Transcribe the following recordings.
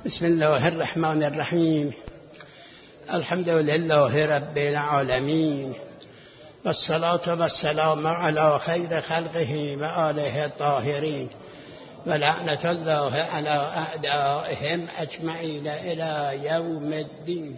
بسم الله الرحمن الرحیم. الحمد لله رب العالمین والصلاة والسلام علی خیر خلقه و آله الطاهرین و لعنت الله علی اعدائهم اجمعین الی یوم الدین.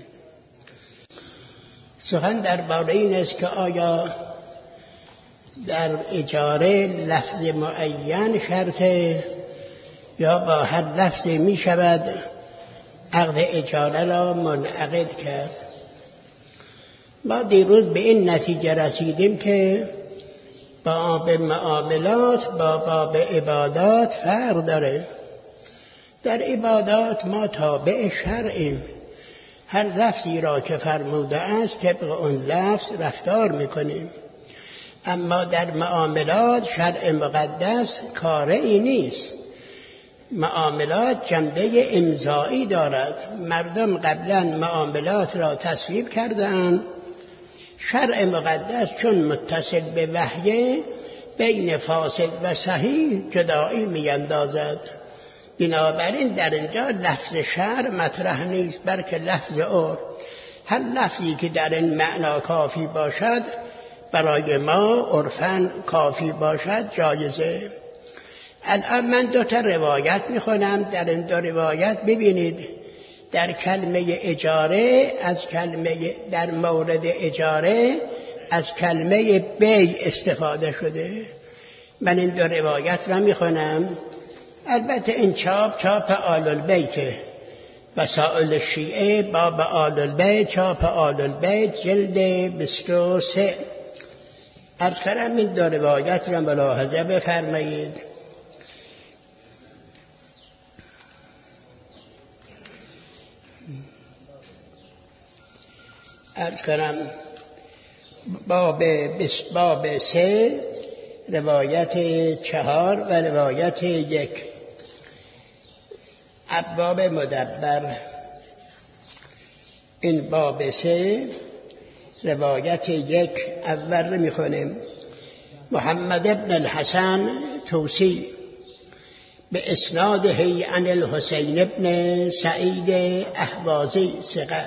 سخن درباره این است که آیا در اجاره لفظ معین شرطه یا با هر لفظی می شود عقد اجاره را منعقد کرد. ما دیروز به این نتیجه رسیدیم که باب معاملات با باب عبادات فرق داره. در عبادات ما تابع شرعیم، هر لفظی را که فرموده است طبق اون لفظ رفتار میکنیم. اما در معاملات شرع مقدس کاری نیست. معاملات جنبه امضایی دارد. مردم قبلا معاملات را تصویب کردند. شرع مقدس چون متصل به وحی بین فاسد و صحیح جدایی میاندازد. بنابراین در اینجا لفظ شرع مطرح نیست، بلکه لفظ عرف. هر لفظی که در این معنا کافی باشد برای ما عرفاً کافی باشد جایزه. الان من 2 روایت میخونم. در این 2 روایت ببینید در کلمه اجاره در مورد اجاره از کلمه بی استفاده شده. من این 2 روایت را میخونم. البته این چاپ آل البیت وسائل شیعه باب آل البیت، چاپ آل البیت جلد 23. عرض کنم این 2 روایت را ملاحظه بفرمایید. عرض کنم باب 3 روایت 4 و روایت 1. ابواب مدبر. این باب 3 روایت 1 اول میخونیم. محمد ابن الحسن توسی به اسناده عن الحسین ابن سعید اهوازی ثقه.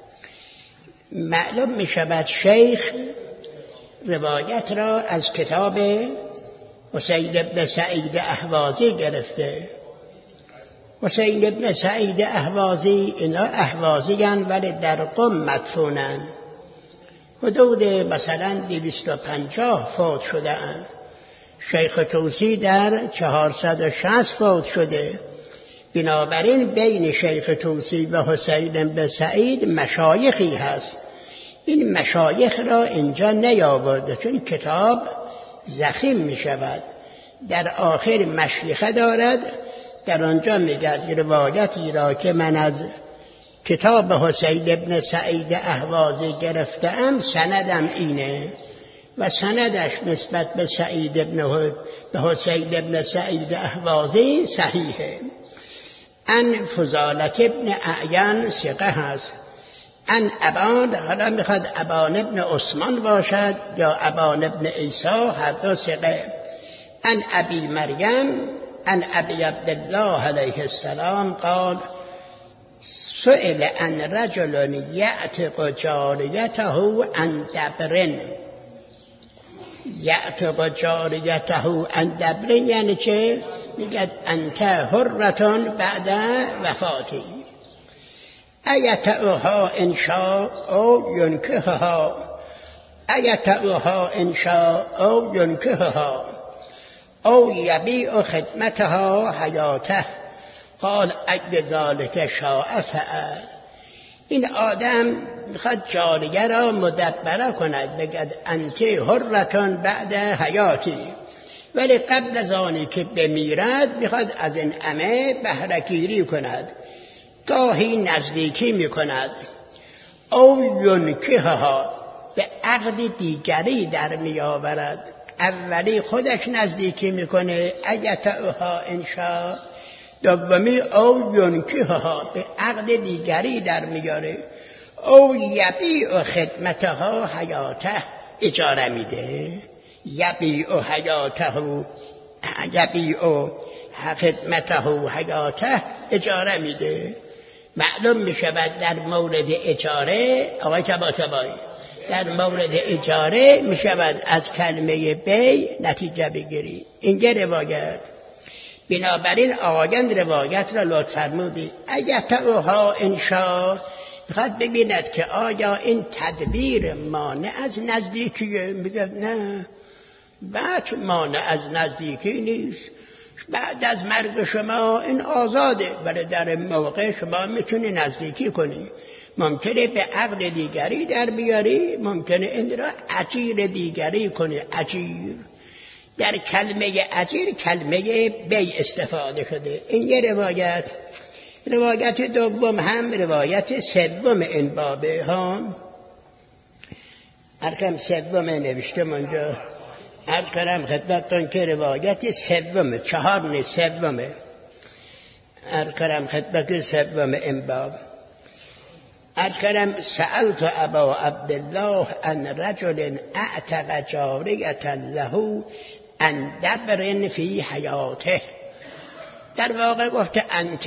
معلوم می شود شیخ روایت را از کتاب حسین ابن سعید اهوازی گرفته. حسین ابن سعید اهوازی، اینا اهوازی هستند ولی در قم مدفونند. حدود مثلا 250 فوت شده اند. شیخ توسی در 460 فوت شده. بنابراین بین شیخ توسی و حسین بن سعید مشایخی هست. این مشایخ را اینجا نیاورده چون کتاب ضخیم می شود. در آخر مشیخه دارد. در آنجا میگه روایتی را که من از کتاب حسین بن سعید اهوازی گرفتم سندم اینه و سندش نسبت به حسین بن سعید اهوازی صحیحه. ان فضالت ابن اعین ثقه هست. ان ابان، حالا میخواد ابان ابن عثمان باشد یا ابان ابن عیسی، هر 2 ثقه. ان ابی مریم ان ابی عبدالله علیه السلام قال سئل ان رجل یعتق جاریته عن دبرن. یعتق جاریته عن دبرن یعنی چه؟ میگه انت حرتون بعد وفاتی ایتعوها انشاء او ینکهها ایتعوها انشاء او ینکهها او یبیع خدمتها حیاته. قال اگه ذالک شاء فعل. این آدم میخواد جاریه را مدبره کند، بگد انت حرتون بعد حیاتی، ولی قبل از آنی که بمیرد میخواد از این عمه بهره‌گیری کند. گاهی نزدیکی میکند. او ینکهها، به عقد دیگری در میآورد. اولی خودش نزدیکی میکنه ایتعوها انشاء، دومی او ینکهها، به عقد دیگری در میاره. او یبیع خدمتها حیاته، اجاره میده. یبیع حیاته، یبیع خدمته حیاته، اجاره میده. معلوم می شود در مورد اجاره، آقای طباطبایی، در مورد اجاره می شود از کلمه بی نتیجه بگیری. اینجا روایت، بنابراین آقایان روایت را لطف فرمودید. اگر اوها انشاء میخواد ببیند که آیا این تدبیر مانع از نزدیکیه، میگه نه، بعد مانع از نزدیکی نیست، بعد از مرگ شما این آزاده، ولی در موقع شما میتونی نزدیکی کنی، ممکنه به عقد دیگری در بیاری، ممکنه این را اجیر دیگری کنی. اجیر در کلمه اجیر کلمه بی استفاده شده. این یه روایت دوم هم روایت سوم این بابه ها، رقم سوم نوشتم اونجا، عرض کنم خدمتتون که روایت سوم، 4 نیست سومه، عرض کنم خدمت سوم این باب. عرض کنم سألت ابا عبدالله ان رجل اعتق جاریة له عن دبر فی حیاته. در واقع گفته انت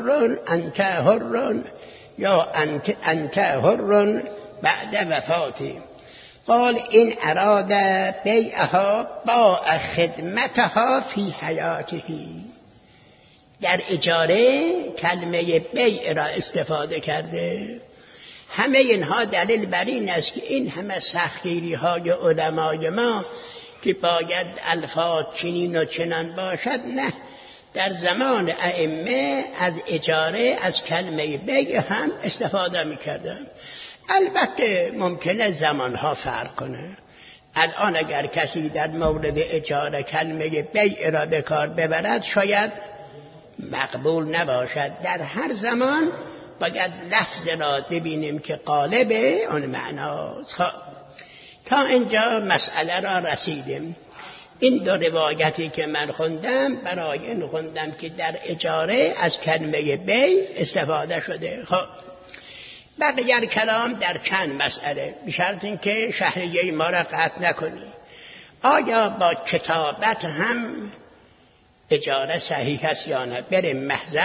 حر یا انت حر بعد وفاتی. قال این اراد بیعها باع خدمتها فی حیاته. در اجاره کلمه بیع را استفاده کرده. همه اینها دلیل بر این است که این همه سختگیری های علمای ما که باید الفاظ چنین و چنان باشد، نه، در زمان ائمه از اجاره از کلمه بیع هم استفاده می‌کردن. البته ممکنه زمانها فرق کنه. الان اگر کسی در مورد اجاره کلمه بیع را به کار ببرد شاید مقبول نباشد. در هر زمان باید لفظ را ببینیم که قالب اون معناست. تا اینجا مسئله را رسیدیم. این دو روایتی که من خوندم برای این خوندم که در اجاره از کلمه بیع استفاده شده. خب بقیه کلام در چند مسئله، به شرط اینکه شهریه ما را قطع نکنی. آیا با کتابت هم اجاره صحیح است یا نه؟ بریم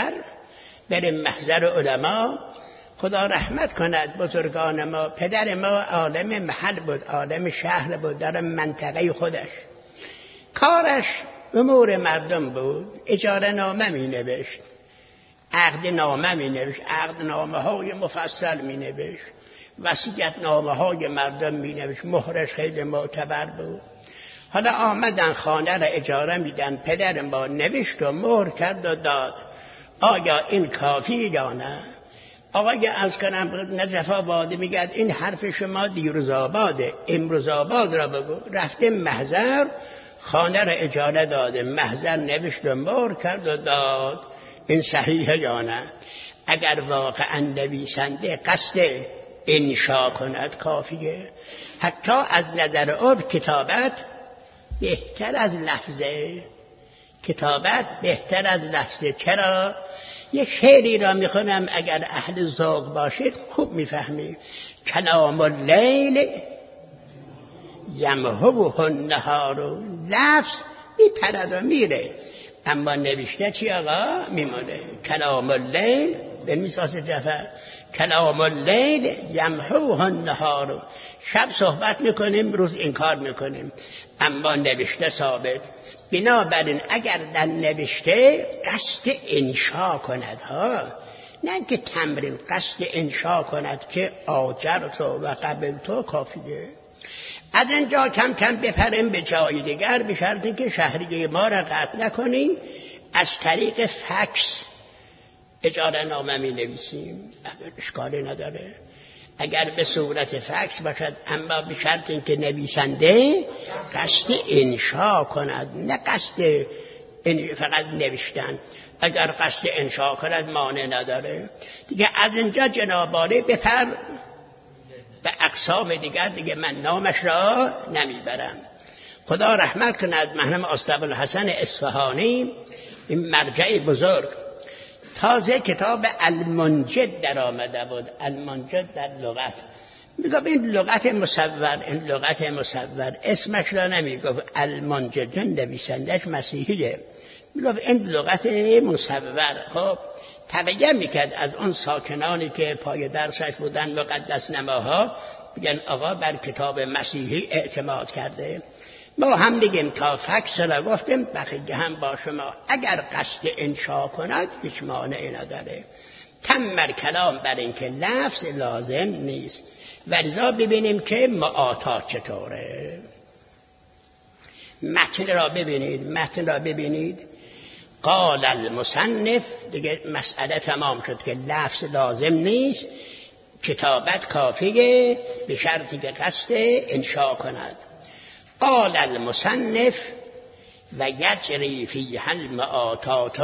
محضر علما. خدا رحمت کند بزرگان ما. پدر ما عالم محل بود، عالم شهر بود، در منطقه خودش کارش امور مردم بود. اجاره نامه می نوشت، عقد نامه می نوشت، عقد نامه های مفصل می نوشت، وصیت نامه های مردم می نوشت، مهرش خیلی معتبر بود. حالا آمدن خانه را اجاره میدن، پدر ما نوشت و مهر کرد و داد. آیا این کافی یا نه؟ آقای از کنم نجف آباده میگد این حرف شما دیروز آباده، امروز آباد را بگو. رفته محضر، خانه را اجاره داده، محضر نوشت و مهر کرد و داد. این صحیحه یا نه؟ اگر واقعا نویسنده قصد انشا کند کافیه. حتی از نظر عرف کتابت بهتر از لفظه. کتابت بهتر از لفظه. چرا؟ یک شعری را میخونم، اگر اهل ذوق باشید خوب میفهمید. کلام اللیل یمحوه النهار. لفظ میپرد و میره، اما نوشته چی آقا؟ میمونه. کلام اللیل به میساس جفر، کلام اللیل یمحوه النهار. شب صحبت میکنیم، روز انکار میکنیم، اما نوشته ثابت. بنابراین اگر در نوشته قصد انشا کند ها، نه که تمرین، قصد انشا کند که آجرتو و قبلتو کافیه. از اینجا کم کم بپریم به جای دیگر، به شرطی که شهریه ما را قطع نکنیم. از طریق فکس اجاره نامه می نویسیم، اشکالی نداره اگر به صورت فکس باشد، اما به شرط که نویسنده قصد انشا کند، نه قصد فقط نوشتن. اگر قصد انشا کند مانع نداره دیگه. از اینجا جنابالی بپر به اقسام دیگه من نامش را نمیبرم. خدا رحمت کند مرحوم استاد الحسن اصفهانی، این مرجع بزرگ، تازه کتاب المنجد در آمده بود. المنجد در لغت میگفت این لغت مصور، اسمش را نمیگفت المنجد، نویسندش مسیحیه، میگفت این لغت مصور. خب تقیه میکرد از اون ساکنانی که پای درسش بودن مقدس نماها، بگن آقا بر کتاب مسیحی اعتماد کرده. ما هم دیگیم تا فکس را گفتیم بقیه هم با شما. اگر قصد انشا کند هیچ مانعی نداره. تمر کلام بر این که لفظ لازم نیست. ولذا ببینیم که معاطات چطوره. متن را ببینید. قال المصنف، دیگه مسئله تمام شد که لفظ لازم نیست، کتابت کافیه به شرطی که قصد انشا کند. قال المصنف و یجری فیها المعاطات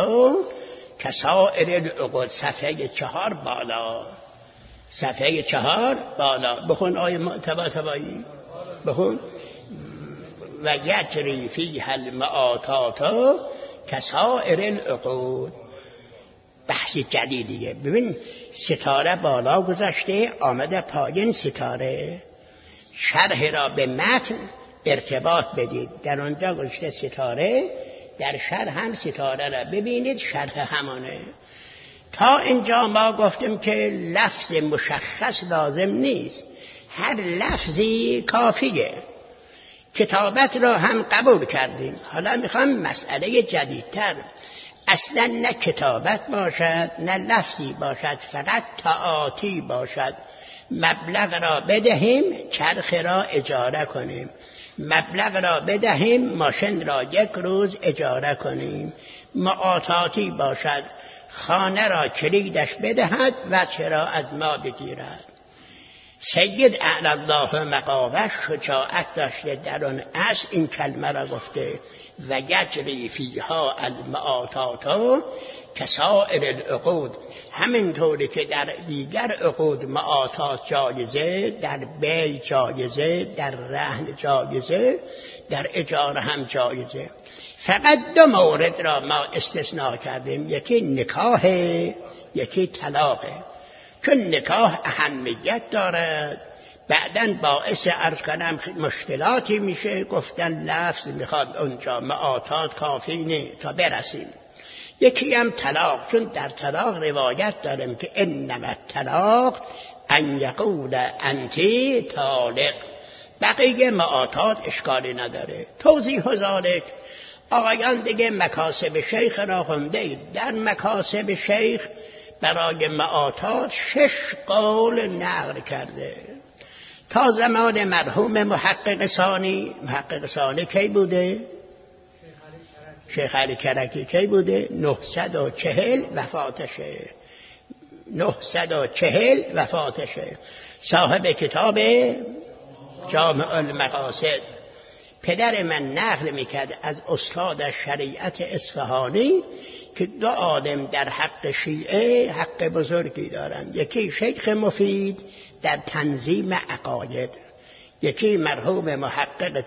کسائر العقود. صفحه 4 بالا، صفحه 4 بالا بخون آیه تبایی بخون. و یجری فیها المعاطات کسائر العقود. بحث جدیدیه. ببین ستاره بالا گذاشته، آمده پایین ستاره. شرح را به متن ارتباط بدید. در اونجا گذاشته ستاره، در شرح هم ستاره را ببینید، شرح همانه. تا اینجا ما گفتیم که لفظ مشخص لازم نیست، هر لفظی کافیه. کتابت را هم قبول کردیم. حالا میخوام مسئله جدیدتر. اصلا نه کتابت باشد نه لفظی باشد، فقط تعاطی باشد. مبلغ را بدهیم چرخ را اجاره کنیم، مبلغ را بدهیم ماشین را 1 روز اجاره کنیم. معاطاتی باشد. خانه را کلیدش بدهد و چرا از ما بگیرد. سید اعلی الله مقامش شجاعت داشته در اون اصل این کلمه را گفته و یجری فیها المعاطات کسائر العقود. همینطوری که در دیگر عقود معاطات جایزه، در بیع جایزه، در رهن جایزه، در اجاره هم جایزه. فقط 2 مورد را ما استثناء کردیم، یکی نکاح، یکی طلاقه. چون نکاح اهمیت دارد، بعداً باعث عرض کنم مشکلاتی میشه، گفتن لفظ میخواد اونجا، معاطات کافی نه تا برسیم. یکی هم طلاق، چون در طلاق روایت داریم که انما الطلاق ان یقول انتی طالق. بقیه معاطات اشکالی نداره. توضیح ذالک، آقایان دیگه مکاسب شیخ را خونده اید. در مکاسب شیخ برای معاطات 6 قول نقل کرده. تا زمان مرحوم محقق ثانی. محقق ثانی کی بوده؟ شیخ علی کرکی کی بوده؟ 940 وفاتشه. 940 وفاتشه. صاحب کتاب جامع المقاصد. پدر من نقل میکرد از استاد شریعت اصفهانی که 2 عالم در حق شیعه حق بزرگی دارند. یکی شیخ مفید در تنظیم عقاید، یکی مرحوم محقق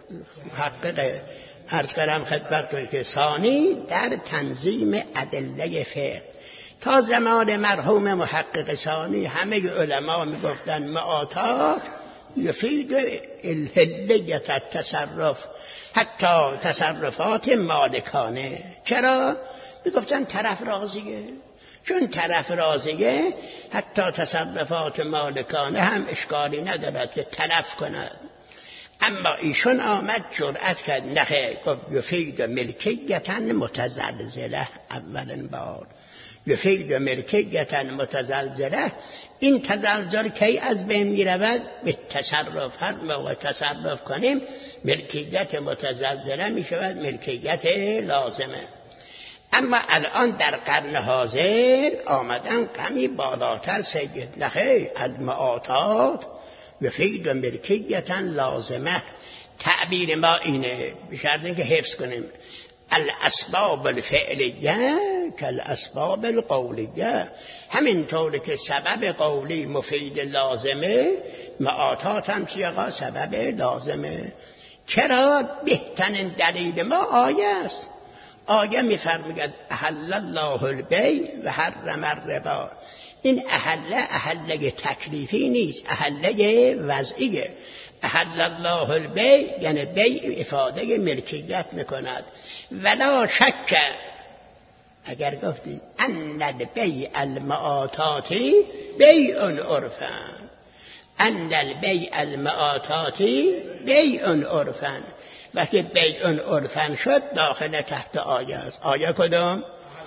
عرض کردم خدمتتون که ثانی در تنظیم ادله فقه. تا زمان مرحوم محقق ثانی همه علما میگفتن معاطات یفید الحلیت التصرف، حتی تصرفات مالکانه. چرا؟ میگفتن طرف راضیه. چون طرف راضیه حتی تصرفات مالکانه هم اشکالی ندارد که تلف کند. اما ایشون آمد جرأت کرد نخه، گفت یفید ملکیتا متزلزله. اولین بار یفید ملکیتا متزلزله. این تزلزل کی از بین می رود؟ به تصرف. هر موقع تصرف کنیم ملکیت متزلزله می شود ملکیت لازمه. اما الان در قرن حاضر آمدن کمی بالاتر سید نخیر المعاطات یفید ملکیتا لازمه. تعبیر ما اینه، به شرط اینکه حفظ کنیم. الاسباب الفعلیه کالاسباب القولیه. همینطور که سبب قولی مفید لازمه، معاطات هم چیه؟ سبب لازمه. چرا؟ بهترین دلیل ما آیه است. آیه می‌فرماید احل الله البیع و حرم الربا. این احله تکلیفی نیست، احله وضعیه. احل الله البیع یعنی بیع افاده ملکیت میکند. ولا شک اگر گفتی ان البیع المعاطاتی بیع عرفن، ان البیع المعاطاتی بیع عرفن، وقتی بیع عرفن شد داخل تحت آیه است. آیه کدام؟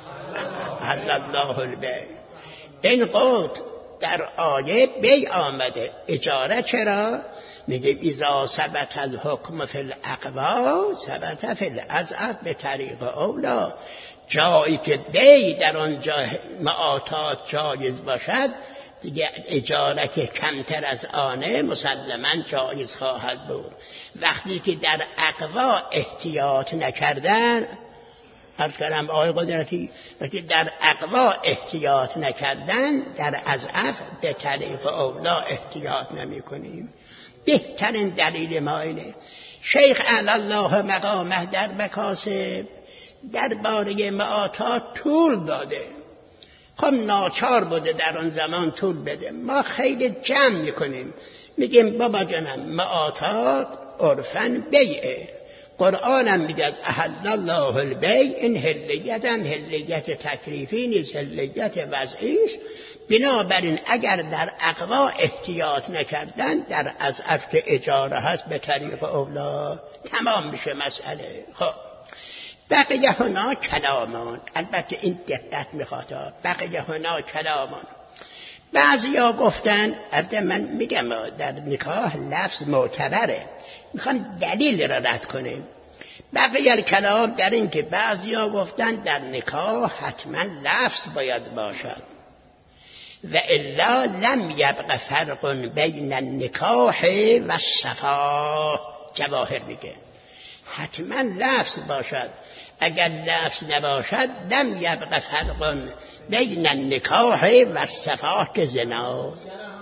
احل الله البیع. این قول در آیه بیع آمده. اجاره چرا؟ میگه اذا ثبت الحکم فی الاقوا ثبت فی الاضعف به طریق اولا. جایی که بیع در آنجا معاطات جایز باشد دیگه اجاره که کمتر از آنه مسلماً جایز خواهد بود. وقتی که در اقوا احتیاط نکردن، عرض کردم آقای قدرتی، وقتی در اقوا احتیاط نکردن در اضعف به طریق اولا احتیاط نمی کنیم. بهترین دلیل ما اینه. شیخ اعلی الله مقامه در مکاسب درباره معاطات طول داده. خب ناچار بوده در آن زمان طول بده. ما خیلی جمع میکنیم میگیم بابا جانم معاطات عرفن بیعه. قرآنم میگه احل الله البیع، این هلیت هم هلیت تکلیفی نیست، هلیت وضعیش. بنابراین اگر در اقوا احتیاط نکردن در اضعف که اجاره هست به طریق اولا تمام میشه مسئله. خب بقیه هنا کلامان، البته این دقت میخواد، بقیه هنا کلامان. بعضیا گفتن، البته من میگم در نکاح لفظ معتبره، میخوام دلیل را رد کنیم. بقیه کلام در این که بعضیا گفتن در نکاح حتما لفظ باید باشد و الا لم یبق فرق بین النکاح و الصفا. جواهر میگه حتما لفظ باشد، اگر لفظ نباشد لم یبق فرق بین النکاح و الصفا که زنا.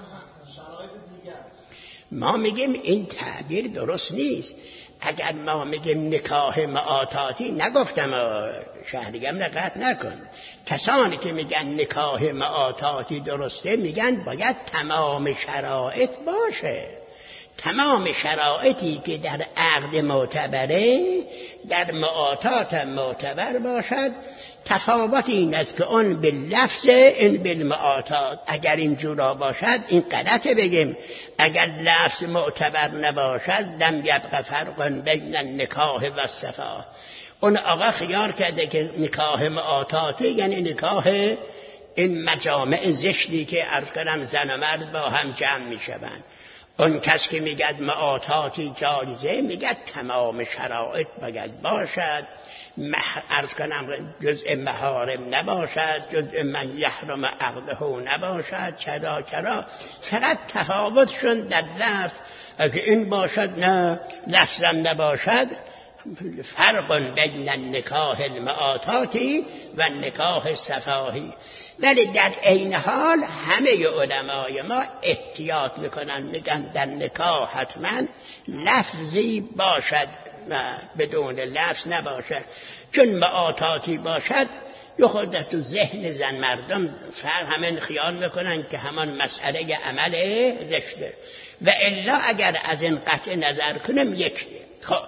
ما میگیم این تعبیر درست نیست. اگر ما میگیم نکاح معاطاتی، نگفتم شهریگم نقد نکن، کسانی که میگن نکاح معاطاتی درسته میگن باید تمام شرایط باشه. تمام شرایطی که در عقد معتبره در معاطات معتبر باشد. تفاوت این است که اون باللفظ این بالمعاطات. اگر اینجورا باشد این غلطه بگیم اگر لفظ معتبر نباشد لم یبق فرق بین النکاح و الصفا. اون آقا خیال کرده که نکاح معاطاتی یعنی نکاح این مجامع زشتی که عرض کردم زن و مرد با هم جمع می شوند. اون کس که میگد معاطاتی جایزه میگد تمام شرایط باید باشد، عرض کنم جزء محارم نباشد، جزء من یحرم عقده نباشد، چرا فقط تفاوتشون در لفظ. اگه این باشد نه لفظم نباشد. فرق بین النکاح المعاطاتی و النکاح الصفاهی. ولی در عین حال همه علمای ما احتیاط میکنن، میگن در نکاح حتما لفظی باشد و بدون لفظ نباشد. چون معاطاتی باشد یه خود تو ذهن زن مردم همین خیال میکنن که همان مسئله عمل زشته و الا اگر از این قطع نظر کنم یکیه. خب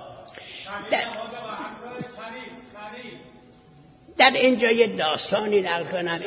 در اینجا یه داستانی نقل کنم.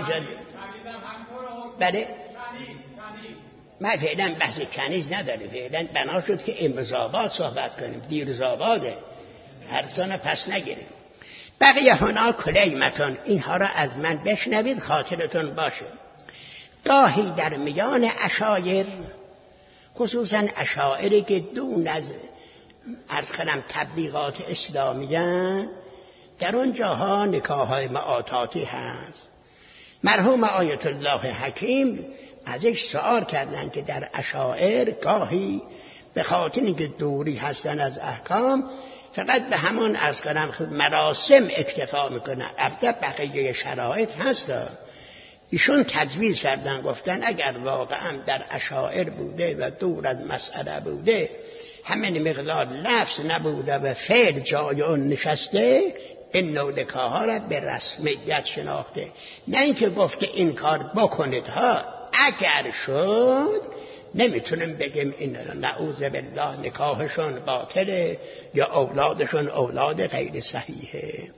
بله من فعلا بحث کنیز نداره، فعلا بنا شد که امروز آباد صحبت کنیم، دیروز آباده، حرفتان پس نگیریم. بقیه هنا کلیمتون، اینها را از من بشنوید خاطرتون باشه. گاهی در میان اشایر، خصوصا اشاعری که دون از عرض کنم تبلیغات اسلامیان، در اون جاها نکاح‌های معاطاتی هست. مرحوم آیت الله حکیم ازش سوال کردن که در اشاعر گاهی به خاطر اینکه دوری هستن از احکام فقط به همون عرض کنم مراسم اکتفا میکنن، البته بقیه شرایط هست. ایشون تجویز کردن، گفتن اگر واقعا در اشاعر بوده و دور از مسئله بوده، همین مقدار لفظ نبوده و فعل جای اون نشسته، این نوع نکاح‌ها را به رسمیت شناخته. نه اینکه گفته این کار بکنید ها، اگر شد نمیتونیم بگیم این نعوذ بالله نکاحشون باطله یا اولادشون اولاد غیر صحیحه.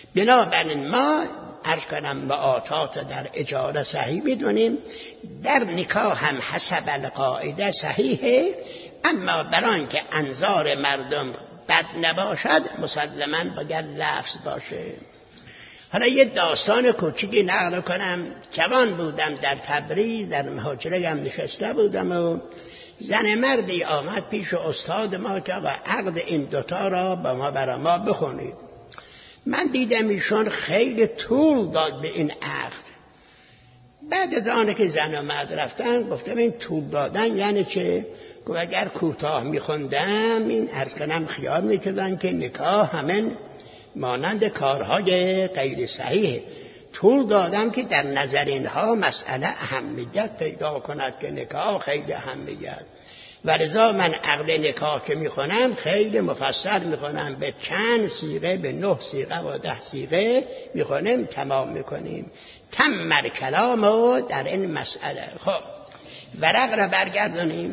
بنابراین ما عرض کنم معاطات در اجاره صحیح میدونیم، در نکاح هم حسب القاعده صحیحه، اما برای که انظار مردم بد نباشد مسلماً باید لفظ باشه. حالا یه داستان کوچیکی نقل کنم. جوان بودم در تبریز، در مهاجره هم نشسته بودم و زن مردی آمد پیش استاد ما که آقا عقد این دوتا را برای ما بخونید. من دیدم ایشون خیلی طول داد به این عقد. بعد از آنه که زن و مرد رفتن گفتم این طول دادن یعنی چه؟ گفت اگر کوتاه میخوندم این عرض کنم خیال میکردن که نکاح همین مانند کارهای غیر صحیح. طول دادم که در نظر اینها مسئله اهمیت پیدا کند که نکاح خیلی اهمیت، و لذا من عقد نکاح که میخونم خیلی مفصل میخونم، به چند صیغه، به 9 صیغه و 10 صیغه میخونیم، تمام میکنیم. تم کلام در این مسئله. خب ورق را برگردونیم.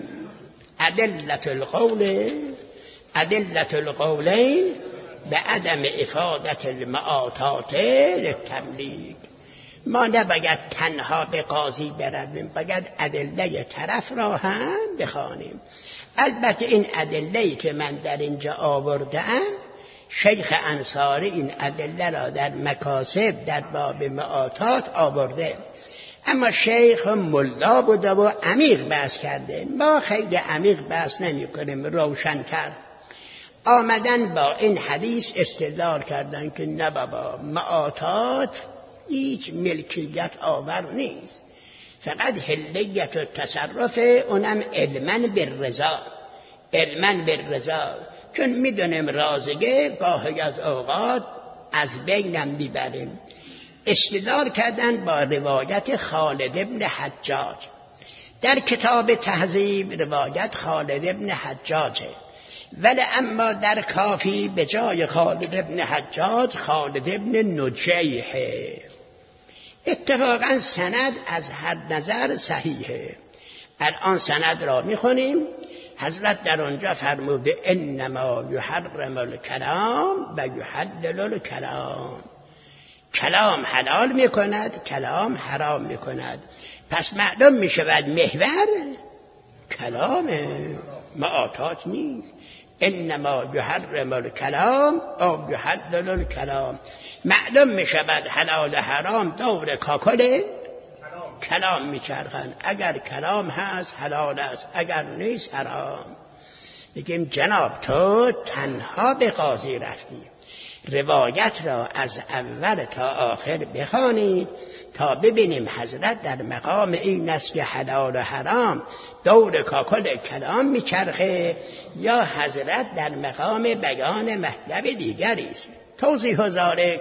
ادلت القولین به عدم افادت المعاطات للتملیک. ما نباید تنها به قاضی برویم، باید ادله طرف را هم بخوانیم. البته این ادله‌ای که من در اینجا آوردم شیخ انصاری این ادله را در مکاسب در باب معاطات آورده، اما شیخ ملا بوده و عمیق بحث کرده. ما خیلی عمیق بحث نمی کنیم، روشن‌تر آمدن با این حدیث استدلال کردن که نه بابا، معاطات هیچ ملکیت آور نیست، فقط حلیت و تصرف، اونم علماً بالرضا، چون میدونیم رازگه گاهی از اوقات از بینم میبریم. استدلال کردن با روایت خالد ابن حجاج در کتاب تهذیب. روایت خالد ابن حجاجه، ولی اما در کافی به جای خالد ابن حجاج خالد ابن نجیحه. اتفاقا سند از هر نظر صحیحه. الان سند را میخونیم. حضرت در آنجا فرموده انما یحرم الکلام و یحلل الکلام. کلام حلال میکند، کلام حرام میکند. پس معلوم میشود محور کلام، معاطات نیست. انما یحرم الکلام او یحلل الکلام. معلوم میشود حلال حرام دور کاکل کلام میچرخند. اگر کلام هست حلال است، اگر نیست حرام. بگیم جناب تو تنها به قاضی رفتی، روایت را از اول تا آخر بخوانید تا ببینیم حضرت در مقام این است که حلال و حرام دور کاکل کلام میچرخه یا حضرت در مقام بیان مطلب دیگری است. توضیح و ذالک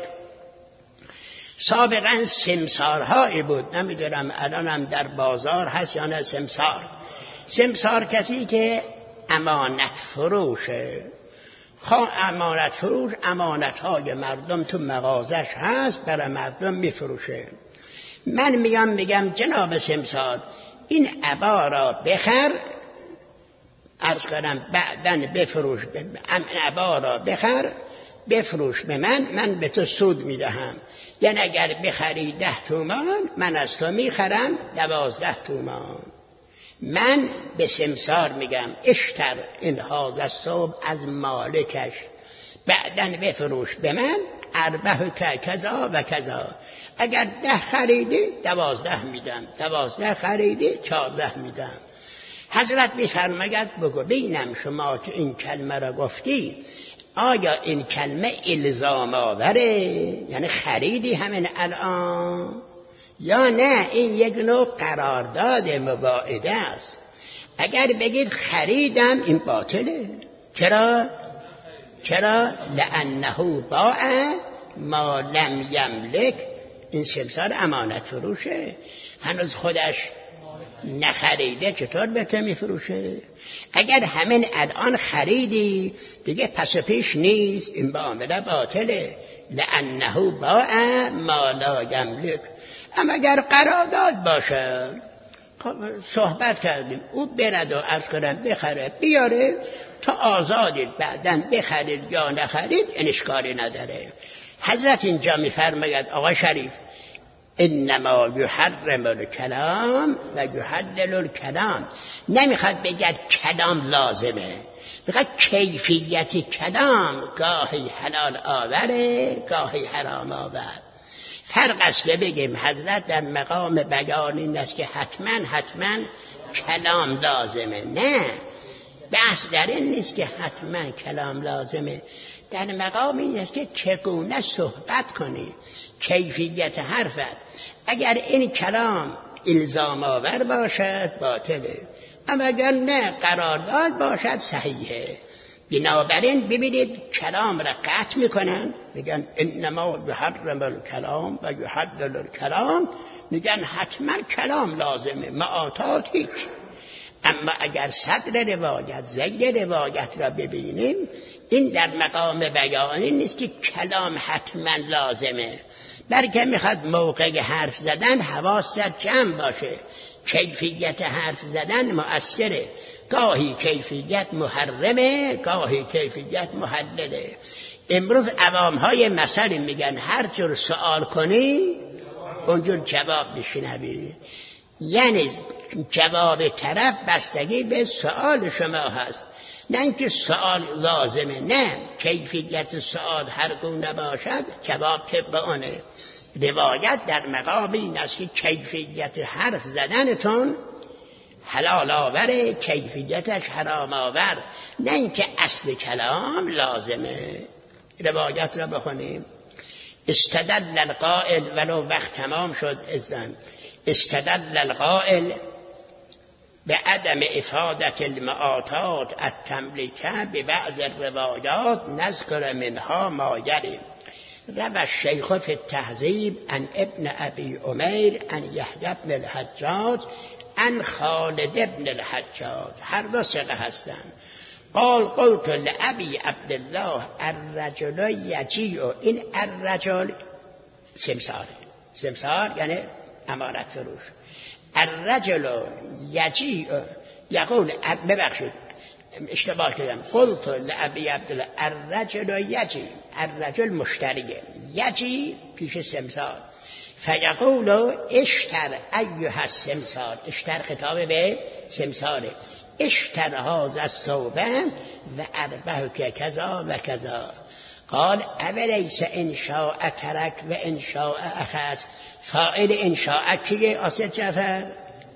سابقا سمسارهایی بود، نمیدونم الانم در بازار هست یا نه. سمسار کسی که امانت فروشه، امانت فروش امانتهای مردم تو مغازش هست، برای مردم میفروشه. من میگم جناب سمسار این عبا را بخر، عرض کنم بعدن بفروش، عبا را بخر بفروش به من به تو سود میدهم. یعنی اگر بخری 10 تومان من از تو میخرم 12 تومان. من به سمسار میگم اشتر این هذا الثوب از مالکش، بعدن بفروش به من 4 کذا و کذا. اگر 10 خریدی 12 میدم، 12 خریدی 14 میدم. حضرت میفرماید بگو ببینم شما که این کلمه را گفتی آیا این کلمه الزام آوره، یعنی خریدی همین الان، یا نه این یک نوع قرارداد مباعده است؟ اگر بگید خریدم این باطله. چرا؟ لأنه باع ما لم یملک. این سمسار امانت فروشه، هنوز خودش نخریده چطور به تو میفروشه؟ اگر همین الان خریدی دیگه پس و پیش نیست، این معامله باطله. لأنه باع ما لا یملک. اما اگر قرارداد باشه، صحبت کردیم او برد و عرض کنم بخره بیاره تا آزادید، بعدن بخرید یا نخرید این اشکالی نداره. حضرت اینجا میفرماید آقا شریف انما یحرم الکلام و یحلل الکلام، نمیخواد بگه کلام لازمه، میخواد کیفیت کلام گاهی حلال آوره گاهی حرام آور. فرق است که بگیم حضرت در مقام بیان این است که حتما کلام لازمه، نه بحث در این نیست که حتما کلام لازمه، در مقام این است که چگونه صحبت کنی، کیفیت حرفت. اگر این کلام الزام آور باشد باطله، اما اگر نه قرارداد باشد صحیحه. بنابراین ببینید کلام را قطع میکنن، میگن انما یحرم الکلام و یحلل الکلام، میگن حتما کلام لازمه، معاطات هیچ. اما اگر صدر روایت زیر روایت را ببینیم، این در مقام بیانی نیست که کلام حتما لازمه، بلکه میخواد موقع حرف زدن حواست جمع باشه، کیفیت حرف زدن مؤثره، گاهی کیفیت محرمه گاهی کیفیت محلله. امروز عوامهای مثلی میگن هر جور سوال کنی اونجور جواب بشنوی، یعنی جواب طرف بستگی به سوال شما هست، نه اینکه سوال لازمه، نه کیفیت سوال هر گونه باشد جواب طبق آنه. روایت در مقام این است که کیفیت حرف زدنتون حلال آوره کیفیتش حرام آور، نه اینکه اصل کلام لازمه. روایت را بخونیم. استدل القائل، ولو وقت تمام شد ازن، استدل القائل به عدم افادت المعاطات التملیکه به بعض الروایات نذکر منها ما یلی. روى الشیخ فی التهذیب عن ابن ابی عمیر عن یحیی بن الحجاج عن خالد بن الحجاج، هر دو ثقه هستند. قال قلت لابی عبدالله الرجل یجیع، این الرجل سمسار یعنی امانت فروش. الرجل یجیع یقول، ببخشید اشتباه کردم، قلت لابی عبدالله الرجل یجیع، الرجل مشتریه، یجیع پیش سمسار، فیقول اشتر ایها السمسار، اشتر خطاب به سمساره، اشتر هذا الثوب و اربح که کذا و کذا. قال اولیس ان شاء ترک و ان شاء اخذ. فاعل ان شاء کیه؟ آصف جعفر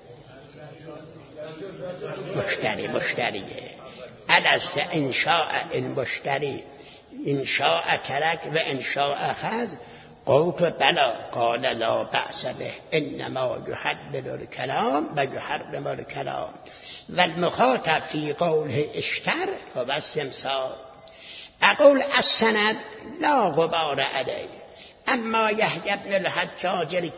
مشتریه. الست ان شاء المشتری ان شاء ترک و ان شاء اخذ. قلت بلا. قال لا بأس به انما يحلل الكلام و يحرم الكلام و المخاطب فی قوله اشتر و السمسار. اقول السند لا غبار علیه. اما یحیی بن الحجاج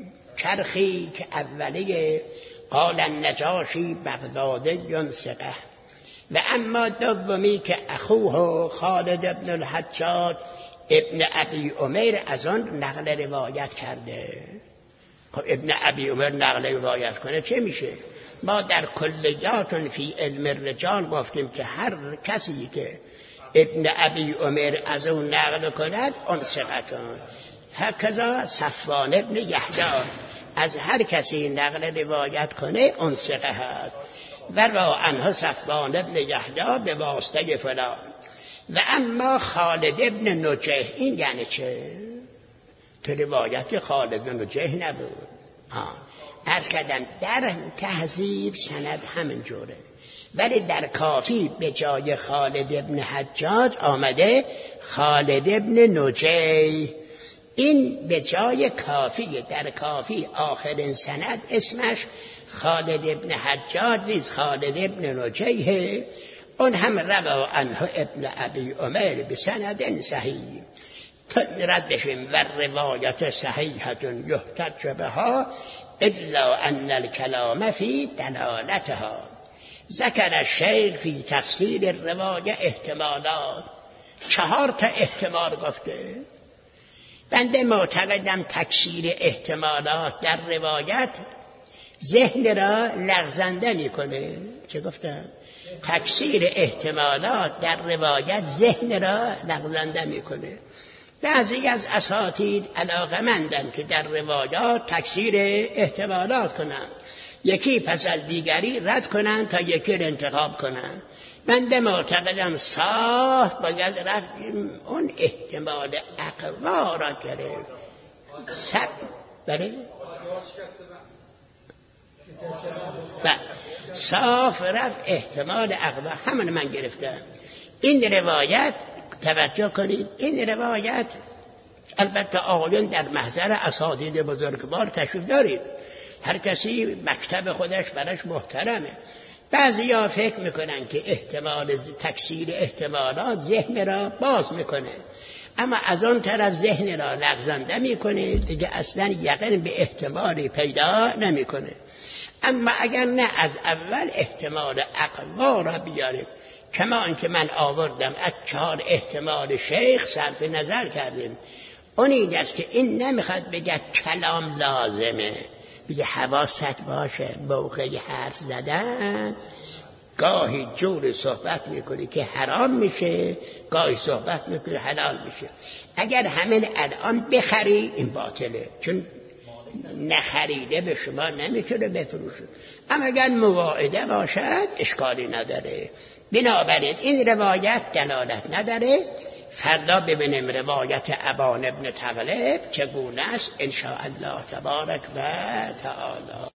کرخی که اولیه قال النجاشی بغدادی ثقه، و اما دومی که اخوه خالد بن الحجاج ابن ابی عمیر از آن نقل روایت کرده. خب ابن ابی عمیر نقل روایت کنه چه میشه؟ ما در کلیات فی علم الرجال گفتیم که هر کسی که ابن ابی عمیر از اون نقل کند اون ثقتون. هکذا صفوان ابن یحیی از هر کسی نقل روایت کنه اون ثقه هست. و را عنه صفوان ابن یحیی به واسطه فلان. و اما خالد ابن نجیح، این یعنی چه؟ تو روایت خالد ابن نجیح نبود. عرض کردم در تهذیب سند همین جوره، ولی در کافی به جای خالد ابن حجاج آمده خالد ابن نجیح. این به جای کافی، در کافی آخرین سند اسمش خالد ابن حجاج نیست، خالد ابن نجیح. اون هم روا عنه ابن ابی عمیر بسند صحیح. رد بشیم و روایت صحیحة یحتج بها الا ان الکلام فی دلالتها. ذکر الشیخ فی تفسیر الروایه احتمالات، 4 احتمال گفته. بنده معتقدم تکثیر احتمالات در روایت ذهن را لغزنده میکنه. چه گفتم؟ تکثیر احتمالات در روایت ذهن را لغزنده میکنه. بعضی از اساتید علاقمندند که در روایات تکثیر احتمالات کنند، یکی پس از دیگری رد کنند تا یکی را انتخاب کنند. بنده معتقدم صاف باید رفت اون احتمال اقوا را گرفت. بله؟ صاف رفت احتمال اقوا، همون من گرفتم. این روایت توجه کنید، این روایت البته آقایون در محضر اساتید بزرگوار تشریف دارید، هر کسی مکتب خودش براش محترمه. بعضیا فکر میکنن که احتمال تکثیر احتمالات ذهن را باز میکنه، اما از اون طرف ذهن را لغزنده میکنه، دیگه اصلا یقین به احتمالی پیدا نمیکنه. اما اگر نه از اول احتمال اقوا را بیاریم، کما آنکه من آوردم از 4 احتمال شیخ صرف نظر کردیم. اون این است که این نمیخواد بگه کلام لازمه، بگه حواست باشه موقع حرف زدن گاهی جور صحبت میکنی که حرام میشه، گاهی صحبت میکنی حلال میشه. اگر همین الان بخری این باطله، چون نخریده به شما نمیتونه بفروشه. اما اگر مواعده باشد اشکالی نداره. بنابراین این روایت دلالت نداره. فردا ببینیم روایت ابان ابن تغلب چگونه است ان شاء الله تبارک و تعالی.